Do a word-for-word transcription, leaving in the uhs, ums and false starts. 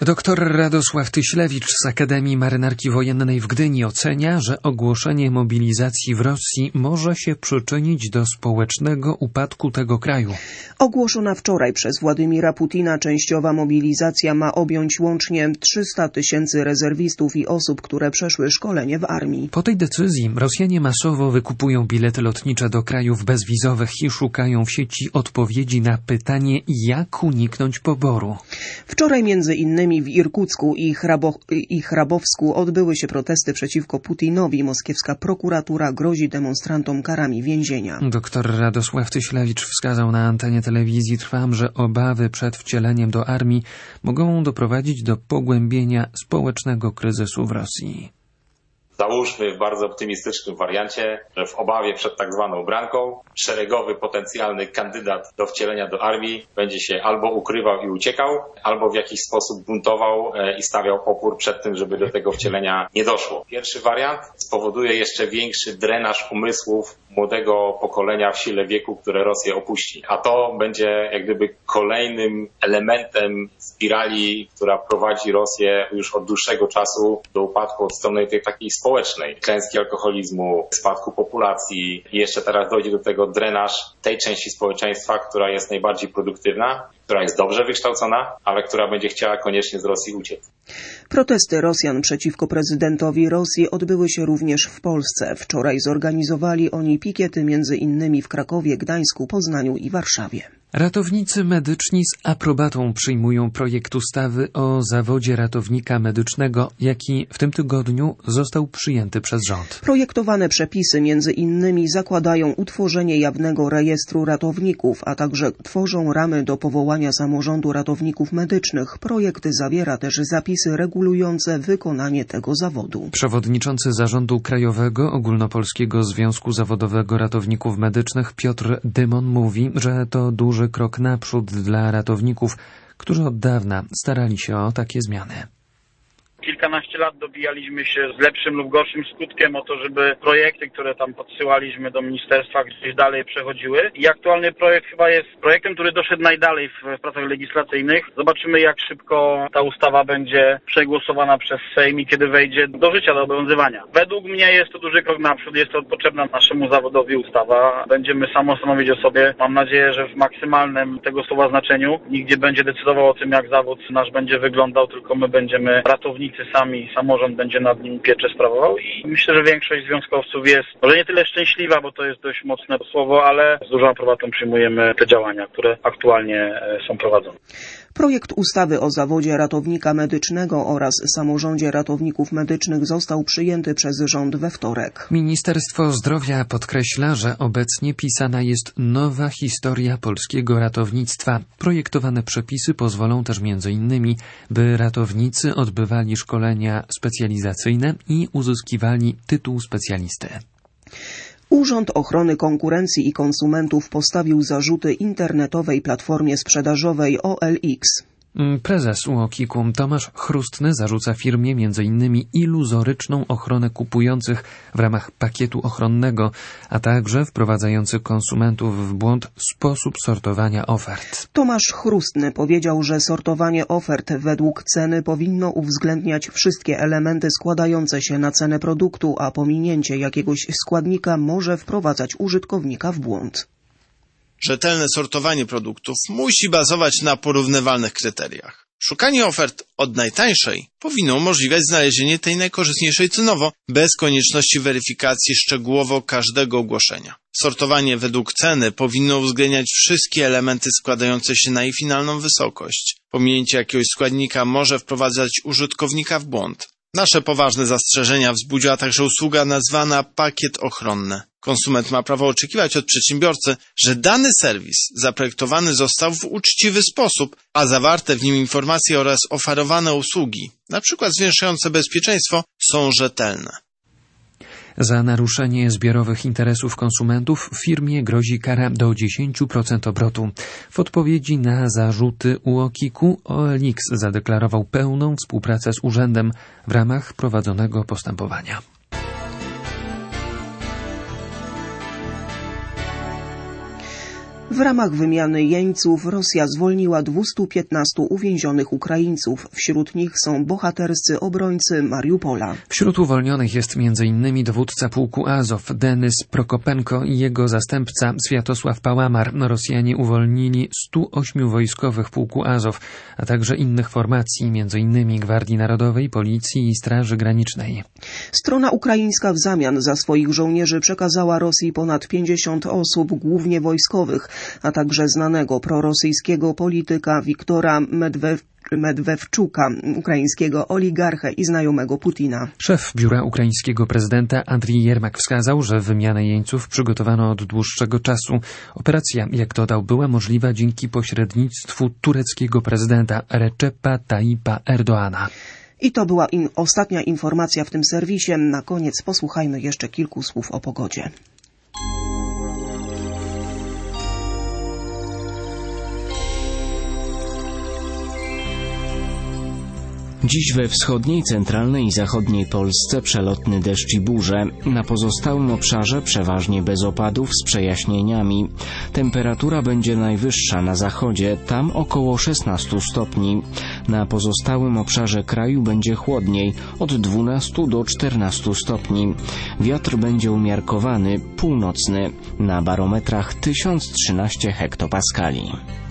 Doktor Radosław Tyślewicz z Akademii Marynarki Wojennej w Gdyni ocenia, że ogłoszenie mobilizacji w Rosji może się przyczynić do społecznego upadku tego kraju. Ogłoszona wczoraj przez Władimira Putina częściowa mobilizacja ma objąć łącznie trzysta tysięcy rezerwistów i osób, które przeszły szkolenie w armii. Po tej decyzji Rosjanie masowo wykupują bilety lotnicze do krajów bezwizowych i szukają w sieci odpowiedzi na pytanie, jak uniknąć poboru. Wczoraj między innymi w Irkucku i, Hrabo- i Hrabowsku odbyły się protesty przeciwko Putinowi. Moskiewska prokuratura grozi demonstrantom karami więzienia. Doktor Radosław Tyślewicz wskazał na antenie telewizji Trwam, że obawy przed wcieleniem do armii mogą doprowadzić do pogłębienia społecznego kryzysu w Rosji. Załóżmy w bardzo optymistycznym wariancie, że w obawie przed tak zwaną branką szeregowy potencjalny kandydat do wcielenia do armii będzie się albo ukrywał i uciekał, albo w jakiś sposób buntował i stawiał opór przed tym, żeby do tego wcielenia nie doszło. Pierwszy wariant spowoduje jeszcze większy drenaż umysłów młodego pokolenia w sile wieku, które Rosję opuści. A to będzie jak gdyby kolejnym elementem spirali, która prowadzi Rosję już od dłuższego czasu do upadku od strony tej takiej społecznej. Klęski alkoholizmu, spadku populacji i jeszcze teraz dojdzie do tego drenaż tej części społeczeństwa, która jest najbardziej produktywna, która jest dobrze wykształcona, ale która będzie chciała koniecznie z Rosji uciec. Protesty Rosjan przeciwko prezydentowi Rosji odbyły się również w Polsce. Wczoraj zorganizowali oni pikiety między innymi w Krakowie, Gdańsku, Poznaniu i Warszawie. Ratownicy medyczni z aprobatą przyjmują projekt ustawy o zawodzie ratownika medycznego, jaki w tym tygodniu został przyjęty przez rząd. Projektowane przepisy między innymi zakładają utworzenie jawnego rejestru ratowników, a także tworzą ramy do powołania samorządu ratowników medycznych. Projekt zawiera też zapisy regulujące wykonanie tego zawodu. Przewodniczący Zarządu Krajowego Ogólnopolskiego Związku Zawodowego Ratowników Medycznych Piotr Dymon mówi, że to duży krok naprzód dla ratowników, którzy od dawna starali się o takie zmiany. Kilkanaście lat dobijaliśmy się z lepszym lub gorszym skutkiem o to, żeby projekty, które tam podsyłaliśmy do ministerstwa, gdzieś dalej przechodziły. I aktualny projekt chyba jest projektem, który doszedł najdalej w pracach legislacyjnych. Zobaczymy, jak szybko ta ustawa będzie przegłosowana przez Sejm i kiedy wejdzie do życia, do obowiązywania. Według mnie jest to duży krok naprzód, jest to potrzebna naszemu zawodowi ustawa. Będziemy samo stanowić o sobie. Mam nadzieję, że w maksymalnym tego słowa znaczeniu nikt nie będzie decydował o tym, jak zawód nasz będzie wyglądał, tylko my będziemy ratownicy sami, samorząd będzie nad nim pieczę sprawował i myślę, że większość związkowców jest może nie tyle szczęśliwa, bo to jest dość mocne słowo, ale z dużą aprobatą przyjmujemy te działania, które aktualnie są prowadzone. Projekt ustawy o zawodzie ratownika medycznego oraz samorządzie ratowników medycznych został przyjęty przez rząd we wtorek. Ministerstwo Zdrowia podkreśla, że obecnie pisana jest nowa historia polskiego ratownictwa. Projektowane przepisy pozwolą też między innymi, by ratownicy odbywali szkolenia specjalizacyjne i uzyskiwali tytuł specjalisty. Urząd Ochrony Konkurencji i Konsumentów postawił zarzuty internetowej platformie sprzedażowej O L X. Prezes U O K iK-u Tomasz Chrustny zarzuca firmie m.in. iluzoryczną ochronę kupujących w ramach pakietu ochronnego, a także wprowadzający konsumentów w błąd sposób sortowania ofert. Tomasz Chrustny powiedział, że sortowanie ofert według ceny powinno uwzględniać wszystkie elementy składające się na cenę produktu, a pominięcie jakiegoś składnika może wprowadzać użytkownika w błąd. Rzetelne sortowanie produktów musi bazować na porównywalnych kryteriach. Szukanie ofert od najtańszej powinno umożliwiać znalezienie tej najkorzystniejszej cenowo, bez konieczności weryfikacji szczegółowo każdego ogłoszenia. Sortowanie według ceny powinno uwzględniać wszystkie elementy składające się na jej finalną wysokość. Pominięcie jakiegoś składnika może wprowadzać użytkownika w błąd. Nasze poważne zastrzeżenia wzbudziła także usługa nazwana pakiet ochronny. Konsument ma prawo oczekiwać od przedsiębiorcy, że dany serwis zaprojektowany został w uczciwy sposób, a zawarte w nim informacje oraz oferowane usługi, np. zwiększające bezpieczeństwo, są rzetelne. Za naruszenie zbiorowych interesów konsumentów firmie grozi kara do dziesięć procent obrotu. W odpowiedzi na zarzuty U O K iK-u O L X zadeklarował pełną współpracę z urzędem w ramach prowadzonego postępowania. W ramach wymiany jeńców Rosja zwolniła dwieście piętnastu uwięzionych Ukraińców. Wśród nich są bohaterscy obrońcy Mariupola. Wśród uwolnionych jest między innymi dowódca pułku Azow Denys Prokopenko i jego zastępca Swiatosław Pałamar. Rosjanie uwolnili stu ośmiu wojskowych pułku Azow, a także innych formacji, między innymi Gwardii Narodowej, Policji i Straży Granicznej. Strona ukraińska w zamian za swoich żołnierzy przekazała Rosji ponad pięćdziesiąt osób, głównie wojskowych, a także znanego prorosyjskiego polityka Wiktora Medwew Medwewczuka, ukraińskiego oligarchę i znajomego Putina. Szef biura ukraińskiego prezydenta Andrii Jermak wskazał, że wymianę jeńców przygotowano od dłuższego czasu. Operacja, jak dodał, była możliwa dzięki pośrednictwu tureckiego prezydenta Recepa Tayyipa Erdoğana. I to była in- ostatnia informacja w tym serwisie. Na koniec posłuchajmy jeszcze kilku słów o pogodzie. Dziś we wschodniej, centralnej i zachodniej Polsce przelotny deszcz i burze. Na pozostałym obszarze przeważnie bez opadów z przejaśnieniami. Temperatura będzie najwyższa na zachodzie, tam około szesnaście stopni. Na pozostałym obszarze kraju będzie chłodniej, od dwunastu do czternastu stopni. Wiatr będzie umiarkowany, północny, na barometrach tysiąc trzynaście hektopaskali.